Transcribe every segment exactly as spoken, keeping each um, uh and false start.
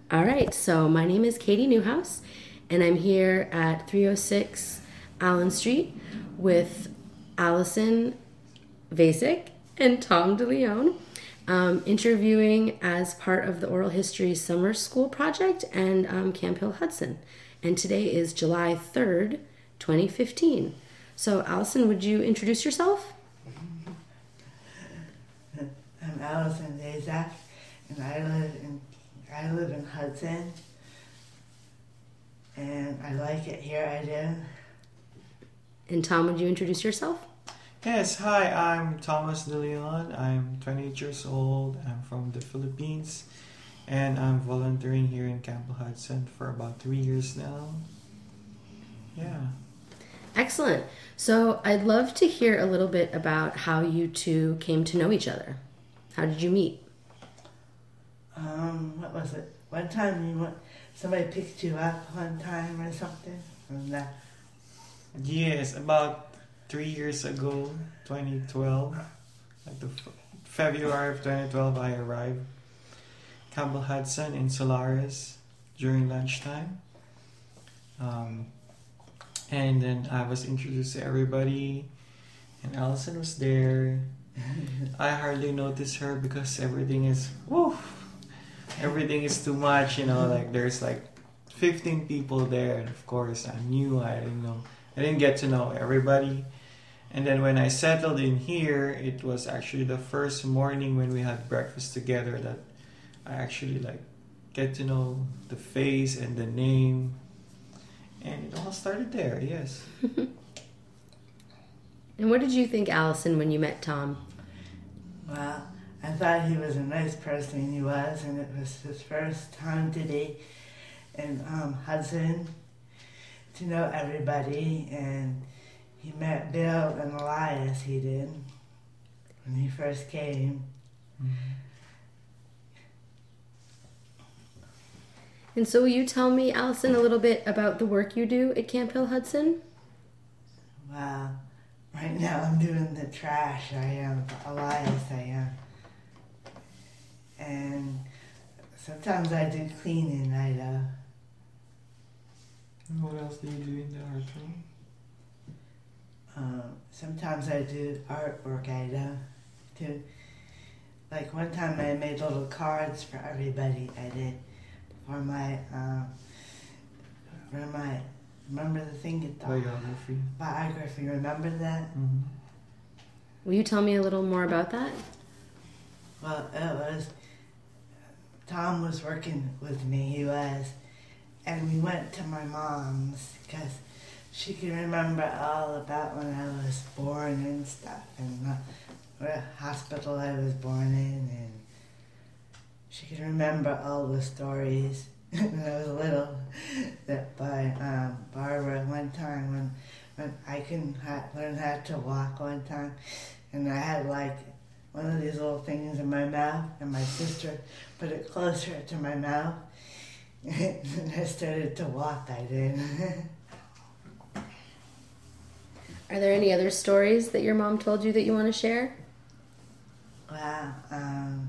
All right, so my name is Katie Newhouse, and I'm here at three oh six Allen Street with Allison Vasic and Tom DeLeon, um, interviewing as part of the Oral History Summer School Project and um, Camp Hill Hudson. And today is July third, twenty fifteen. So, Allison, would you introduce yourself? I'm Allison Vasic, and I live in I live in Hudson, and I like it here. I do. And Tom, would you introduce yourself? Yes, hi, I'm Thomas De Leon. I'm twenty-eight years old. I'm from the Philippines, and I'm volunteering here in Camp Hudson for about three years now. Yeah. Excellent. So I'd love to hear a little bit about how you two came to know each other. How did you meet? Um, what was it? One time you went, somebody picked you up one time or something from that. Yes, about three years ago, twenty twelve, like the f- February of twenty twelve, I arrived Campbell Hudson in Solaris during lunchtime. Um, and then I was introduced to everybody, and Allison was there. I hardly noticed her because everything is, woo, everything is too much, you know, like there's like fifteen people there, and of course I'm new, I didn't know, I didn't get to know everybody. And then when I settled in here, it was actually the first morning when we had breakfast together that I actually like get to know the face and the name, and it all started there. Yes. And what did you think, Allison, when you met Tom? Well, I thought he was a nice person. He was, and it was his first time today in um, Hudson to know everybody, and he met Bill and Elias. He did when he first came. Mm-hmm. And so will you tell me, Allison, a little bit about the work you do at Camp Hill Hudson? Wow. Right now I'm doing the trash. I am. Elias, I am. And sometimes I do cleaning, I do. And what else do you do in the art room? Um, sometimes I do artwork, I do, too. Like one time I made little cards for everybody, I did. For my, um, for my, remember the thing? At the Biography. Biography, remember that? Mm-hmm. Will you tell me a little more about that? Well, it was, Tom was working with me, he was, and we went to my mom's because she could remember all about when I was born and stuff, and uh, what hospital I was born in, and she could remember all the stories when I was little. That by um, Barbara one time when when I couldn't ha- learn how to walk one time, and I had like one of these little things in my mouth, and my sister put it closer to my mouth, and I started to walk. I did. Are there any other stories that your mom told you that you want to share? Wow. Um,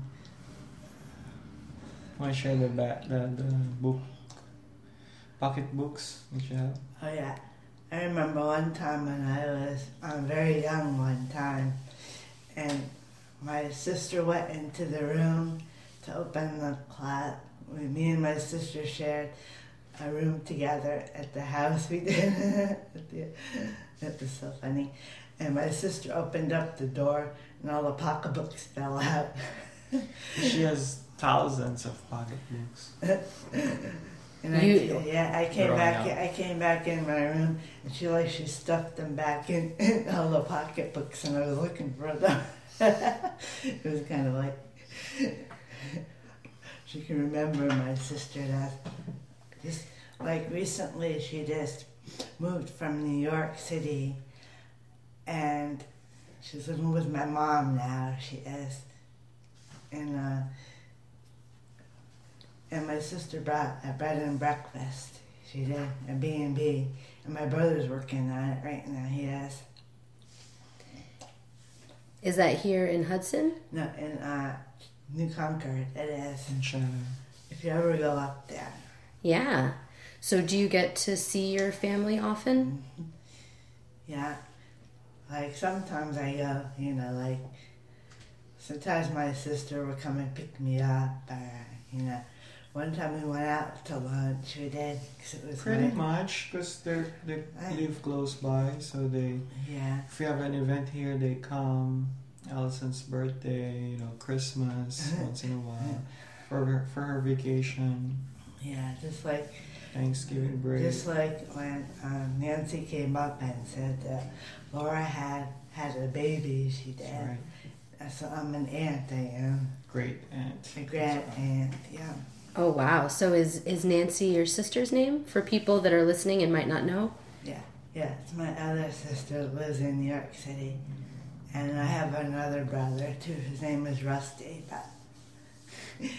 Want to share the, ba- the the book, pocket books that you have? oh yeah, I remember one time when I was um, very young one time, and my sister went into the room to open the closet. Me and my sister shared a room together at the house we did. That was so funny. And my sister opened up the door, and all the pocketbooks fell out. She has thousands of pocket books. And I, You- yeah, I came Growing back. up. I came back in my room, and she like she stuffed them back in, in all the pocketbooks, and I was looking for them. It was kind of like she can remember my sister. That just like recently, she just moved from New York City, and she's living with my mom now. She is, and. Uh, And my sister brought a bed and breakfast. She did, a B and B. And my brother's working on it right now. He is. Is that here in Hudson? No, in uh, New Concord, it is. In China. if you ever go up there. Yeah. So do you get to see your family often? Yeah. Like sometimes I go, you know, like sometimes my sister would come and pick me up, or, you know, one time we went out to lunch, we did, because it was Pretty my, much, because they they I- live close by, so they, yeah, if we have an event here, they come. Allison's birthday, you know, Christmas once in a while, for her, for her vacation, yeah, just like, Thanksgiving break. just like when um, Nancy came up and said that Laura had had a baby, she did. Right. So I'm an aunt, I am. Great aunt. A grand aunt, yeah. Oh, wow. So is, is Nancy your sister's name for people that are listening and might not know? Yeah, yeah. It's my other sister that lives in New York City. And I have another brother too. His name is Rusty. But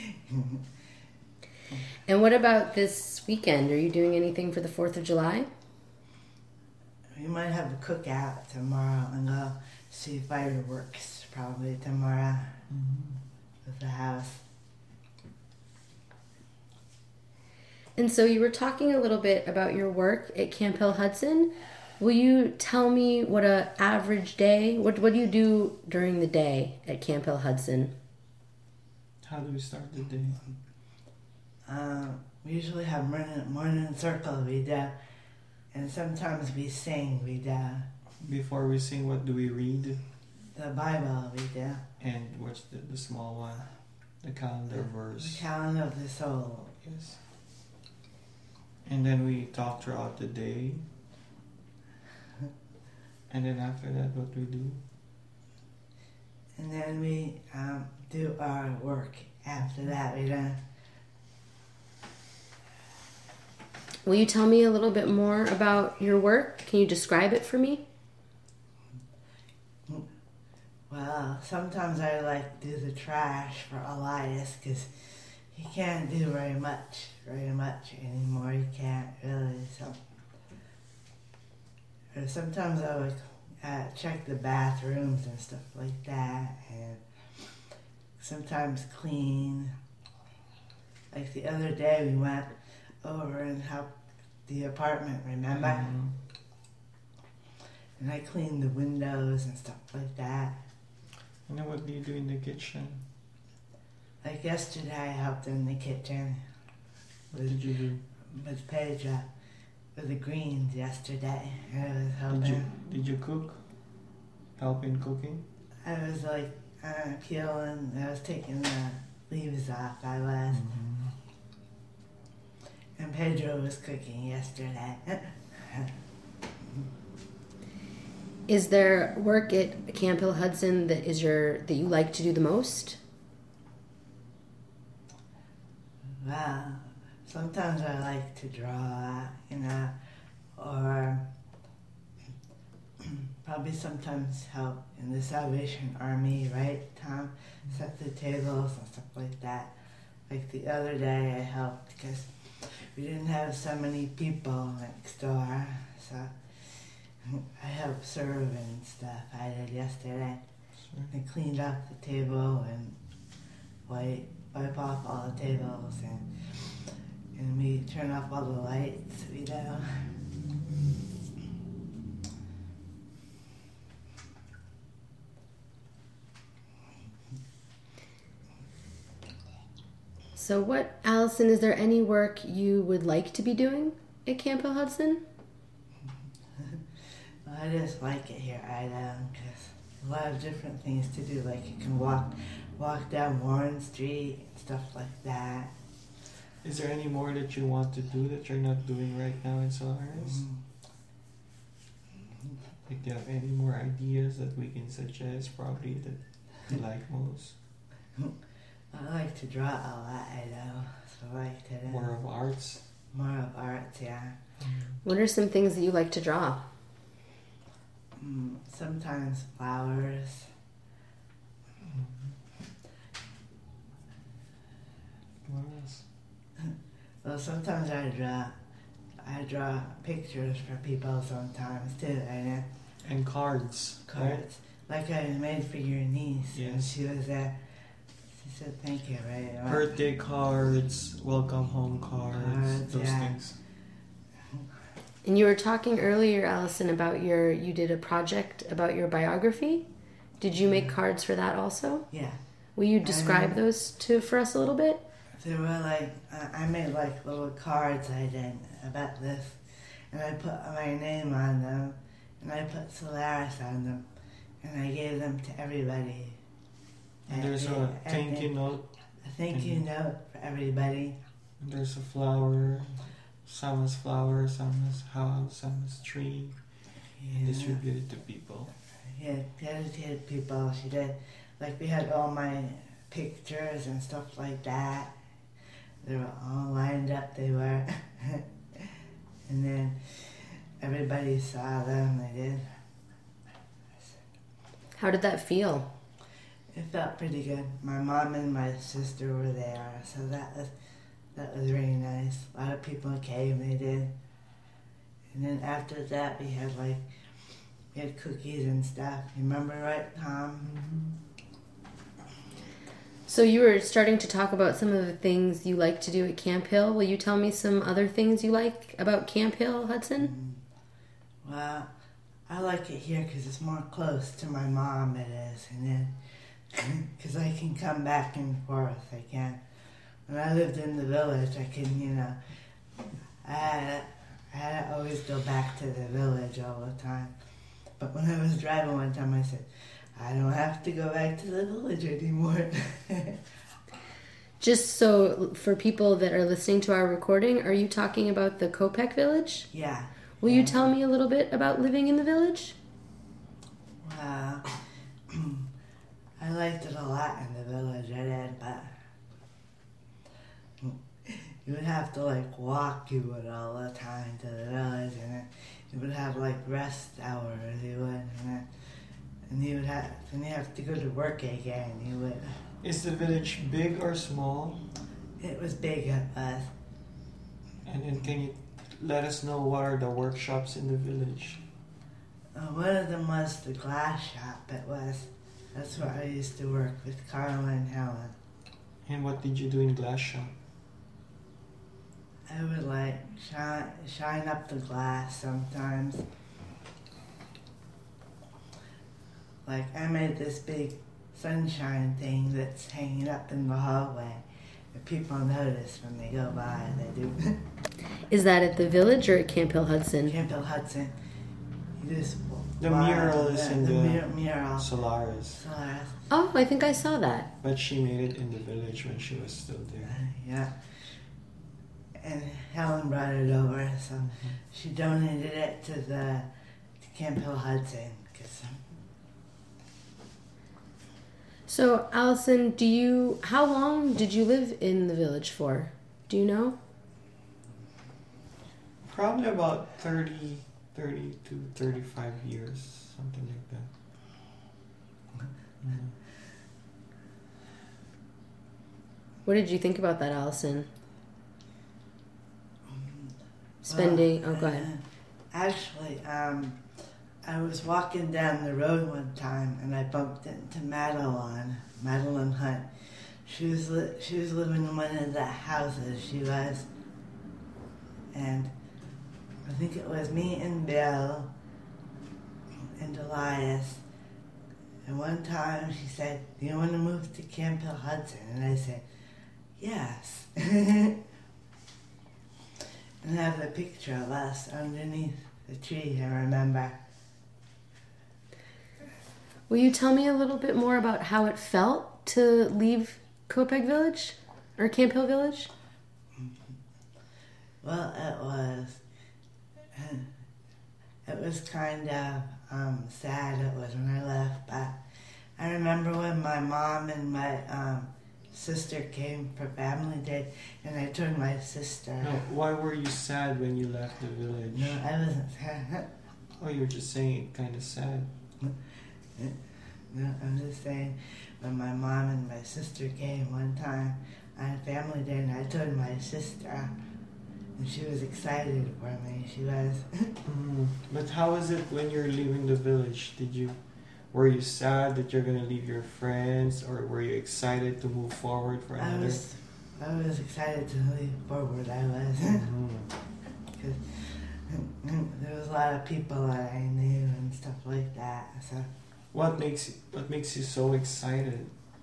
And what about this weekend? Are you doing anything for the fourth of July? we might have a cookout tomorrow and go see fireworks probably tomorrow Mhm. with the house. And so you were talking a little bit about your work at Camp Hill Hudson. Will you tell me what a average day, what, what do you do during the day at Camp Hill Hudson? How do we start the day? Um, we usually have morning, morning circle we do. And sometimes we sing we do. Before we sing, what do we read? The Bible we do. And what's the, the small one? The calendar The verse. calendar of the soul. Yes. And then we talk throughout the day. And then after that, what we do? And then we um, do our work after that. We don't. Will you tell me a little bit more about your work? Can you describe it for me? Well, sometimes I like do the trash for Elias because he can't do very much, very much anymore. He can't really. So, or sometimes I would uh, check the bathrooms and stuff like that, and sometimes clean. Like the other day, we went over and helped the apartment. Remember? Mhm. And I cleaned the windows and stuff like that. And then what do you do in the kitchen? Like yesterday, I helped in the kitchen What did you do? with Pedro with the greens yesterday. I was Did helping. you did you cook? Help in cooking? I was like uh, peeling. I was taking the leaves off. I was, and Pedro was cooking yesterday. Is there work at Camp Hill Hudson that is your that you like to do the most? Well, sometimes I like to draw, you know, or probably sometimes help in the Salvation Army, right, Tom? Set the tables and stuff like that. Like the other day I helped because we didn't have so many people next door, so I helped serve and stuff. I did yesterday. Sure. I cleaned up the table and wipe, wipe off all the tables and and we turn off all the lights, we do. So what, Allison, is there any work you would like to be doing at Camp Hill Hudson? I just like it here, I know, because a lot of different things to do. Like you can walk, walk down Warren Street and stuff like that. Is there any more that you want to do that you're not doing right now in Solaris? Mm. Like, do you have any more ideas that we can suggest, probably, that you like most? I like to draw a lot, I know. So I like to do More of arts? more of arts, yeah. What are some things that you like to draw? Mm, sometimes flowers. What else? Well, sometimes I draw, I draw pictures for people sometimes too, I know. And cards. Cards. Like I made for your niece when Yes. she was there. She said thank you, right? Birthday cards, welcome home cards, Cards, those yeah. things. And you were talking earlier, Allison, about your, you did a project about your biography. Did you make cards for that also? Yeah. Will you describe Um, those to for us a little bit? They were like, uh, I made like little cards I did about this, and I put my name on them, and I put Solaris on them, and I gave them to everybody. And there's And a they- thank and you note. A thank you note for everybody. And there's a flower. Some has flower, some has house, some has tree. Yeah. Distributed to people. Yeah, dedicated people. She did, like we had all my pictures and stuff like that. They were all lined up. They were, and then everybody saw them. They did. How did that feel? It felt pretty good. My mom and my sister were there, so that was that was really nice. A lot of people came. They did, and then after that we had like we had cookies and stuff. You remember, right, Tom? So you were starting to talk about some of the things you like to do at Camp Hill. Will you tell me some other things you like about Camp Hill, Hudson? Mm. Well, I like it here because it's more close to my mom. It is, and then because I can come back and forth. I can. When I lived in the village, I can, you know, I had, I had to always go back to the village all the time. But when I was driving one time, I said, I don't have to go back to the village anymore. Just so for people that are listening to our recording, are you talking about the Kopek village? Yeah. Will yeah. you tell me a little bit about living in the village? Well, I liked it a lot in the village, I did, but you would have to like walk, you would all the time to the village, and then you would have like rest hours, you would, and then and you would have, then you have to go to work again, you would. Is the village big or small? It was big at us. And then can you let us know what are the workshops in the village? Uh, one of them was the glass shop, it was. That's where I used to work with Carla and Helen. And what did you do in glass shop? I would like shine, shine up the glass sometimes. Like I made this big sunshine thing that's hanging up in the hallway. And people notice when they go by, they do. Is that at the village or at Camp Hill Hudson? Camp Hill Hudson. You just The wow, mural is the, in the, the mur- mural. Solaris. Solaris. Oh, I think I saw that. But she made it in the village when she was still there. Yeah. And Helen brought it over, so Mm-hmm. she donated it to the to Camp Hill Hudson. 'Cause, So, Allison, do you, how long did you live in the village for? Do you know? Probably about thirty, thirty to thirty-five years, something like that. Mm. What did you think about that, Allison? Spending, well, oh, go ahead. uh, Actually, um, I was walking down the road one time and I bumped into Madeline, Madeline Hunt. She was li- she was living in one of the houses. She was, and I think it was me and Bill and Elias. And one time she said, "Do you want to move to Camp Hill Hudson?" And I said, "Yes." And I have a picture of us underneath the tree, I remember. Will you tell me a little bit more about how it felt to leave Kopek Village or Camp Hill Village? Well, it was, it was kind of um, sad, it was when I left, but I remember when my mom and my um, sister came for family day, and I told my sister. No, why were you sad when you left the village? No, I wasn't sad. Oh, you were just saying it kind of sad. No, I'm just saying, when my mom and my sister came one time on family day, and I told my sister, and she was excited for me. She was. Mm. But how was it when you're leaving the village? Did you Were you sad that you're gonna leave your friends, or were you excited to move forward for I another? was, I was excited to leave forward. I was, Mhm. because there was a lot of people that I knew and stuff like that. So What makes what makes you so excited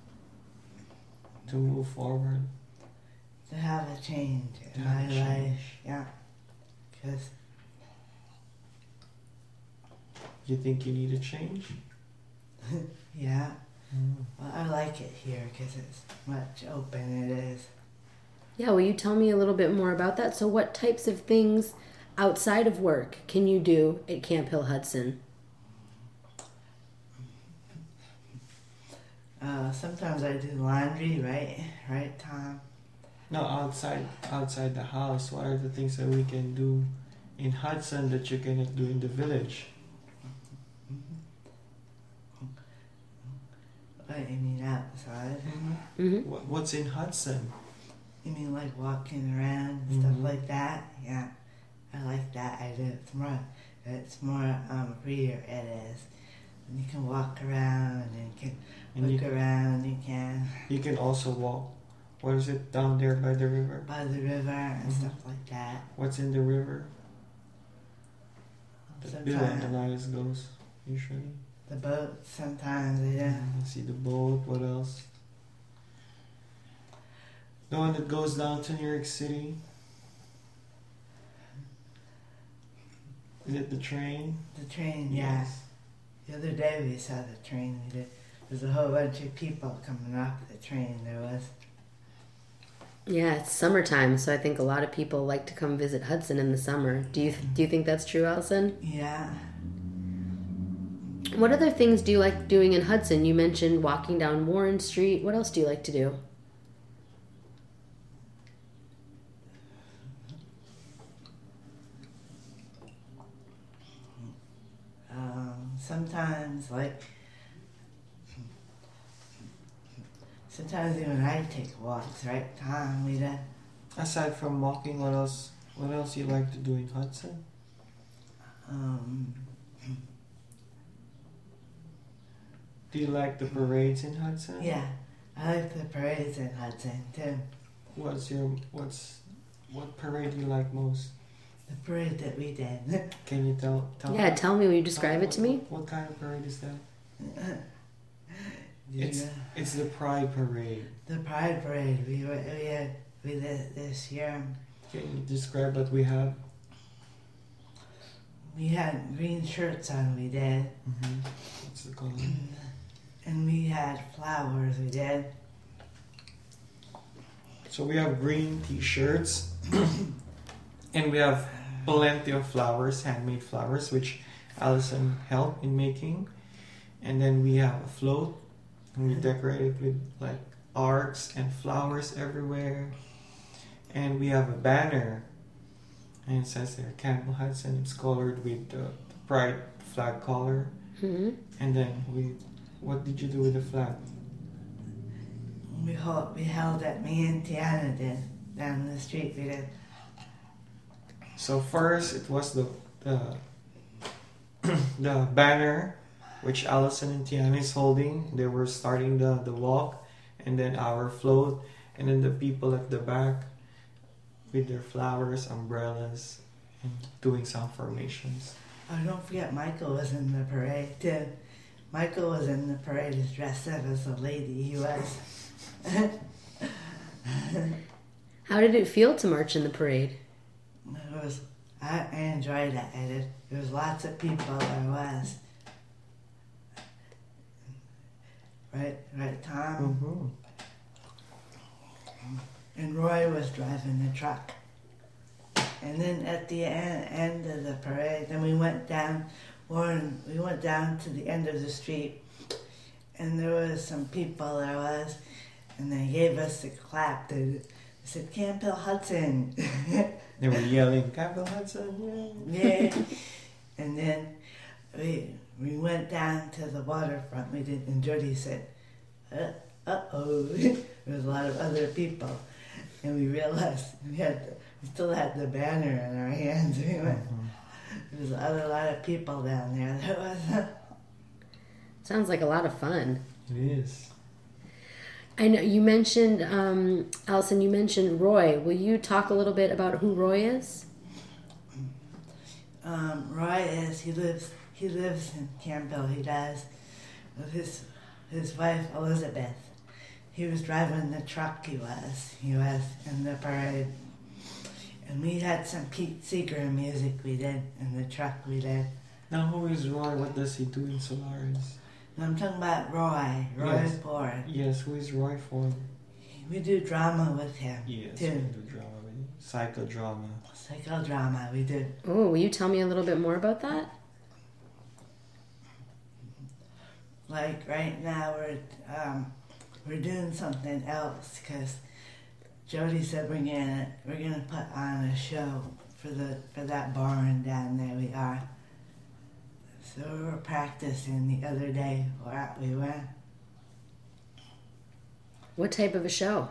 to move forward? to have a change in To have my a change. life, yeah, because You think you need a change? yeah, Mm. well, I like it here because it's much open. It is. Yeah, will you tell me a little bit more about that? So, what types of things outside of work can you do at Camp Hill Hudson? Uh, sometimes I do laundry, right? Right, Tom? No, outside outside the house. What are the things that we can do in Hudson that you cannot do in the village? What, you mean outside? Mm-hmm. What, what's in Hudson? You mean like walking around and stuff Mhm. like that? Yeah, I like that. I do. It's more, it's more um, freer. It is. And you can walk around and you can And look you, around. You can you can also walk. What is it down there by the river? by the river and Mhm. stuff like that. What's in the river? The Bill and Sometimes Elias goes usually. the boat. Sometimes I do. You see the boat. What else? The one that goes down to New York City. Is it the train? The train. Yeah. Yes. The other day we saw the train. We did. There's a whole bunch of people coming off the train. There was. Yeah, it's summertime, so I think a lot of people like to come visit Hudson in the summer. Do you do you think that's true, Allison? Yeah. What other things do you like doing in Hudson? You mentioned walking down Warren Street. What else do you like to do? Um, sometimes, like, sometimes even I take walks, right, Tom? We do. Aside from walking, what else? What else you like to do in Hudson? Um, Do you like the parades in Hudson? yeah, I like the parades in Hudson too. What's your what's what parade do you like most? The parade that we did. Can you tell tell Yeah, tell me. Will you describe it to me? What, what kind of parade is that? It's Yeah. it's the Pride Parade. The Pride Parade. We were, we had we did this year. Can you describe what we have? We had green shirts on. We did, Mm-hmm. What's the color? and we had flowers. We did. So we have green T-shirts, and we have plenty of flowers, handmade flowers, which Allison helped in making. And then we have a float, and we decorate it with like arcs and flowers everywhere. And we have a banner, and it says there Camp Hudson. It's colored with the pride flag color. Hmm. And then we, what did you do with the flag? We held, we held it. Me and Tiana did down the street. We did. So first it was the the, the banner, which Allison and Tiana is holding. They were starting the, the walk, and then our float, and then the people at the back with their flowers, umbrellas, and doing some formations. Oh, don't forget Michael was in the parade too. Michael was in the parade. He's dressed up as a lady. He was. How did it feel to march in the parade? It was. I, I enjoyed it. I did. There was lots of people. There was. Right, right, Tom. Mm-hmm. And Roy was driving the truck. And then at the end, end of the parade, then we went down. Warren, we went down to the end of the street, and there was some people. There was, and they gave us a clap. They said, "Camp Hill Hudson." They were yelling, Campbell Hudson, yeah. Yeah. And then we we went down to the waterfront. We did, and Jody said, "Uh oh," there was a lot of other people, and we realized we had the, we still had the banner in our hands. We went. Mhm. There was a lot of people down there. There was. Sounds like a lot of fun. It is. I know you mentioned, um, Allison, you mentioned Roy. Will you talk a little bit about who Roy is? Um, Roy is, he lives, he lives in Campbell, he does, with his, his wife Elizabeth. He was driving the truck, he was, he was in the parade. And we had some Pete Seeger music we did in the truck we did. Now who is Roy? What does he do in Solaris? And I'm talking about Roy, Roy Yes. Ford. Yes, who is Roy for? We do drama with him, Yes, too. we do drama. Psychodrama. Psychodrama, we do. Oh, will you tell me a little bit more about that? Like right now we're, um, we're doing something else because Jody said we're gonna, we're gonna put on a show for the, for that barn down there we are. So we were practicing the other day where we went. What type of a show?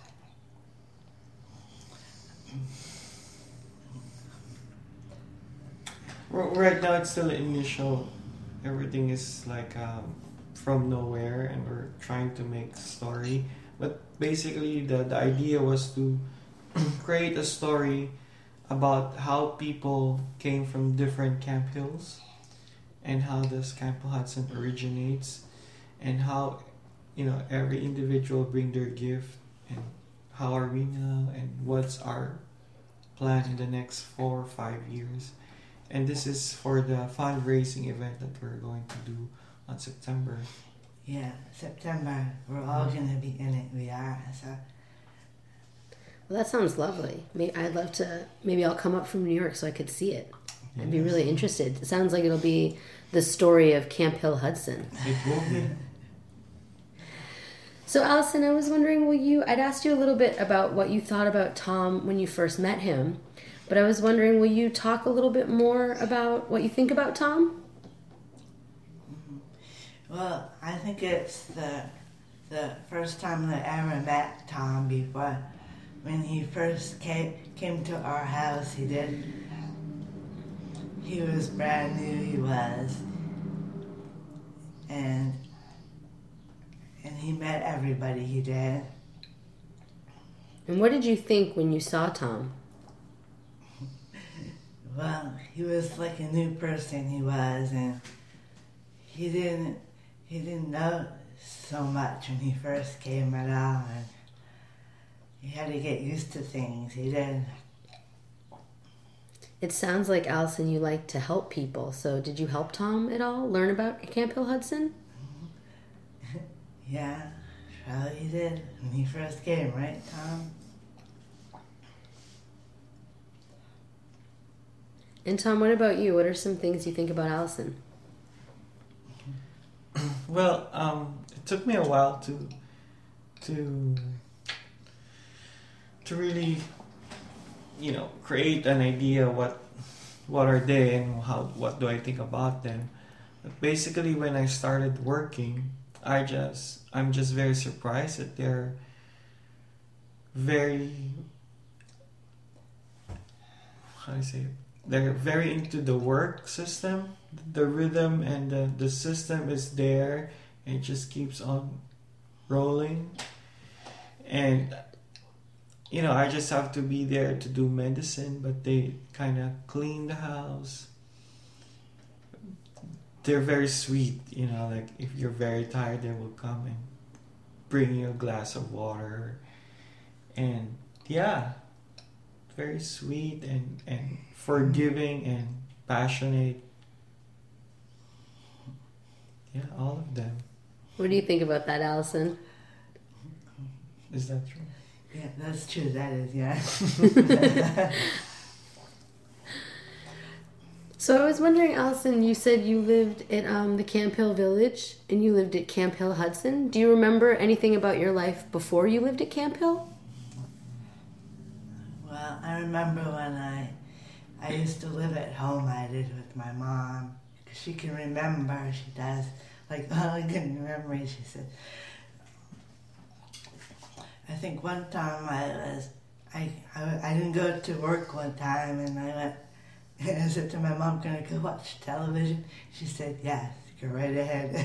R- Right now, it's still initial. Everything is like um, from nowhere, and we're trying to make story. But basically, the, the idea was to create a story about how people came from different Camp Hills, and how this Camp Hill Hudson originates, and how, you know, every individual bring their gift, and how are we now, and what's our plan in the next four or five years. And this is for the fundraising event that we're going to do on September. Yeah, September. We're all gonna be in it. We are. So Well, that sounds lovely. May I'd love to. Maybe I'll come up from New York so I could see it. I'd be really interested. It sounds like it'll be the story of Camp Hill Hudson. It will be. So, Allison, I was wondering, will you? I'd asked you a little bit about what you thought about Tom when you first met him, but I was wondering, will you talk a little bit more about what you think about Tom? well, I think it's the the first time that I ever met Tom before. When he first came came to our house, he did. He was brand new. He was, and and he met everybody. He did. And what did you think when you saw Tom? Well, he was like a new person. He was, and he didn't he didn't know so much when he first came at all, and he had to get used to things. He did. It sounds like, Allison, you like to help people. So, did you help Tom at all learn about Camp Hill Hudson? Yeah, probably he did when he first came, right, Tom? And Tom, what about you? What are some things you think about Allison? Well, um, it took me a while to to to really, you know, create an idea what what are they and how what do I think about them. But basically, when I started working, I just I'm just very surprised that they're very, how do I say it? They're very into the work system, the rhythm, and the, the system is there, and it just keeps on rolling. And you know, I just have to be there to do medicine, but they kind of clean the house. They're very sweet, you know, like if you're very tired, they will come and bring you a glass of water. And yeah, very sweet and, and forgiving and passionate. Yeah, all of them. What do you think about that, Allison? Is that true? Yeah, that's true. That is, yeah. So I was wondering, Allison, you said you lived at um, the Camp Hill Village and you lived at Camp Hill Hudson. Do you remember anything about your life before you lived at Camp Hill? Well, I remember when I I used to live at home. I did with my mom. 'Cause she can remember. She does. Like, oh, I couldn't remember. She said. I think one time I was I I, I didn't go to work one time, and I went. And I said to my mom, "Can I go watch television?" She said, "Yes, go right ahead.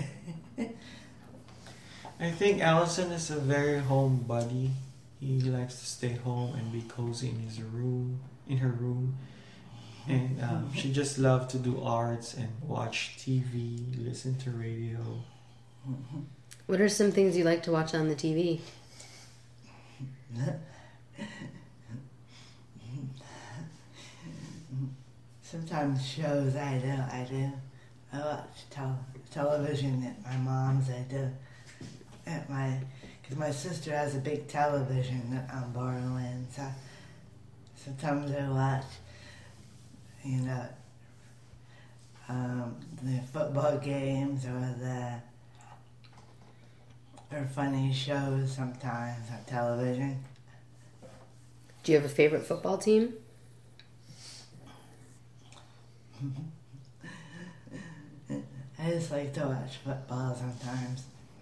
I think Allison is a very homebody. He likes to stay home and be cozy in his room, in her room. And um, she just loves to do arts and watch T V, listen to radio. What are some things you like to watch on the T V? Sometimes shows I do, I do. I watch tel- television at my mom's, I do. At my, because my sister has a big television that I'm borrowing, so sometimes I watch, you know, um, the football games or the, or funny shows sometimes on television. Do you have a favorite football team? I just like to watch football sometimes.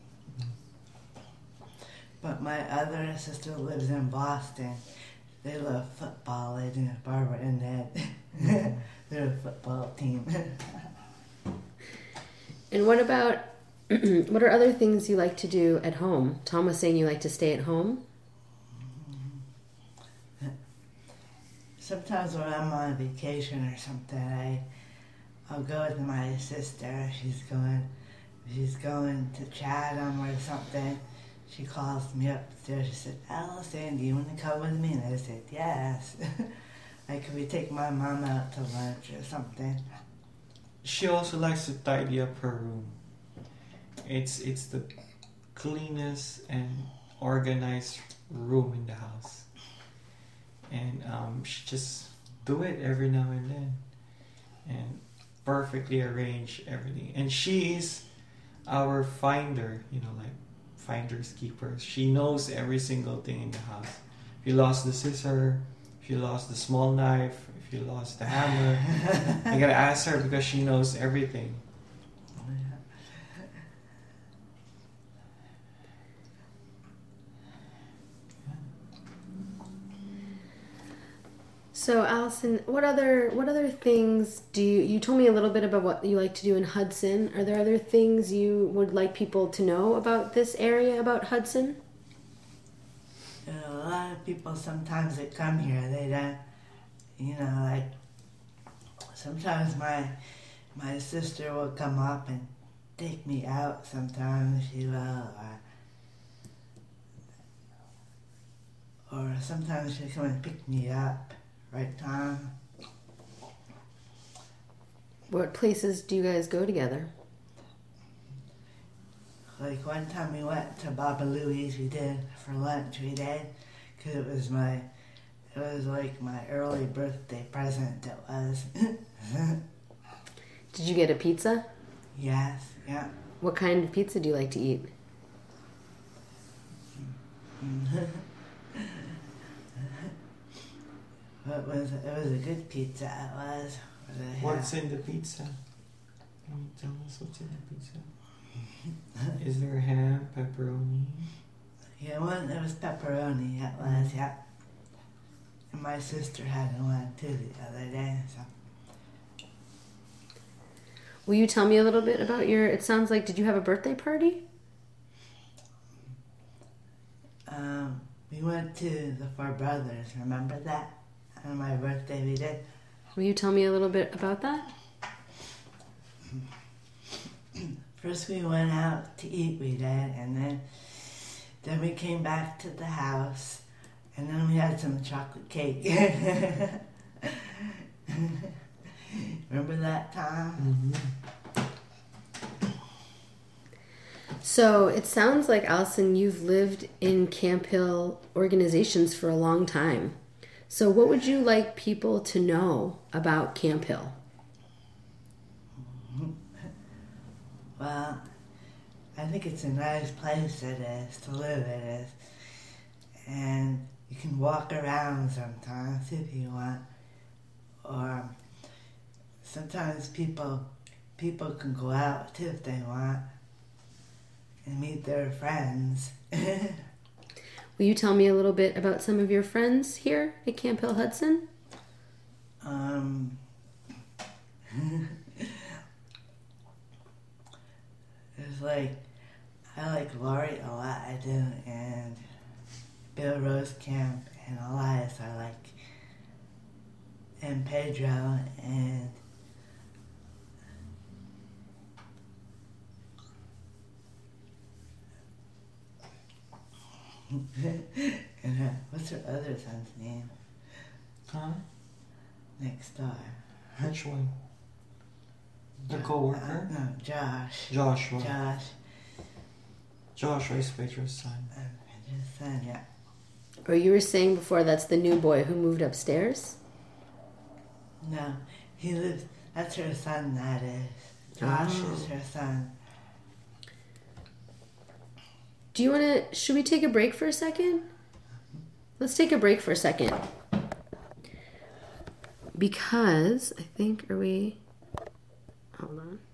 But my other sister lives in Boston. They love football. They do, Barbara and Ned. They're a football team. And what about, what are other things you like to do at home? Tom was saying you like to stay at home. Sometimes when I'm on vacation or something, I, I'll go with my sister. She's going, she's going to Chatham or something. She calls me upstairs. She said, "Allison, do you want to come with me?" And I said, "Yes." Like, could we take my mom out to lunch or something? She also likes to tidy up her room. It's it's the cleanest and organized room in the house. And um, she just do it every now and then. And perfectly arrange everything. And she is our finder, you know, like finders keepers. She knows every single thing in the house. If you lost the scissor, if you lost the small knife, if you lost the hammer, you gotta ask her because she knows everything. So Allison, what other what other things do you, you told me a little bit about what you like to do in Hudson. Are there other things you would like people to know about this area, about Hudson? You know, a lot of people sometimes that come here, they don't, you know, like, sometimes my my sister will come up and take me out sometimes, she will, or, or sometimes she'll come and pick me up, right, Tom? What places do you guys go together? Like one time we went to Baba Louie's, we did, for lunch we did, because it was my, it was like my early birthday present, it was. Did you get a pizza? Yes, yeah. What kind of pizza do you like to eat? It was, it was a good pizza, it was. What's in the pizza? Can you tell us what's in the pizza? Is there ham, pepperoni? Yeah, one, it was pepperoni, it was, yeah. And my sister had one too the other day, so. Will you tell me a little bit about your, it sounds like, did you have a birthday party? Um, we went to the Four Brothers, remember that? On my birthday we did. Will you tell me a little bit about that? First we went out to eat, we did, and then then we came back to the house, and then we had some chocolate cake. Remember that, Tom? Mm-hmm. So it sounds like, Allison, you've lived in Camp Hill organizations for a long time. So what would you like people to know about Camp Hill? Well, I think it's a nice place, it is, to live, it is. And you can walk around sometimes if you want. Or sometimes people people can go out too if they want and meet their friends. Will you tell me a little bit about some of your friends here at Camp Hill Hudson? Um, It's like, I like Lori a lot, I do, and Bill Rosekamp and Elias I like, and Pedro, and and uh, what's her other son's name? Huh? Next door. Which one? The Jo- co-worker? Uh, no, Josh. Joshua. Josh. Joshua is Pedro's son. Um, Pedro's son, yeah. Or you were saying before that's the new boy who moved upstairs? No, he lives, that's her son, that is. Josh Oh. is her son. Do you want to, should we take a break for a second? Let's take a break for a second. Because I think, are we, hold on.